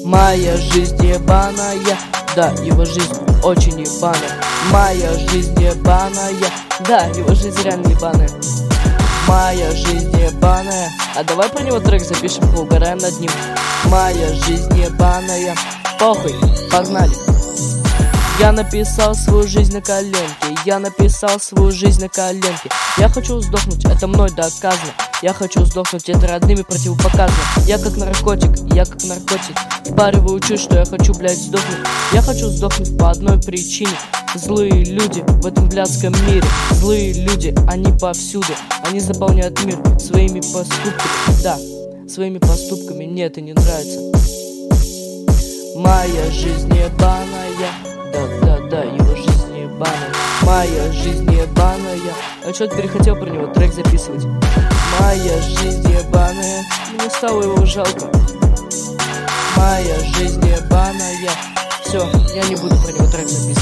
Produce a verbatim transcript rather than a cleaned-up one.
Моя жизнь ебаная, да, его жизнь очень ебаная. Моя жизнь ебаная, да, его жизнь реально ебаная. Моя жизнь ебаная, а давай про него трек запишем, поугараем над ним. Моя жизнь ебаная, похуй, погнали. Я написал свою жизнь на коленке, я написал свою жизнь на коленке. Я хочу сдохнуть, это мной доказано. Я хочу сдохнуть, это родными противопоказано. Я как наркотик, я как наркотик. Впариваю чушь, что я хочу, блядь, сдохнуть. Я хочу сдохнуть по одной причине. Злые люди в этом блядском мире. Злые люди, они повсюду. Они заполняют мир своими поступками. Да, своими поступками, мне это не нравится. Моя жизнь ебаная, да-да-да, его жизнь ебаная. Моя жизнь ебаная. А чё-то перехотел про него трек записывать. Моя жизнь ебаная, мне стало его жалко. Моя жизнь ебаная. Все, я не буду про него трек записывать.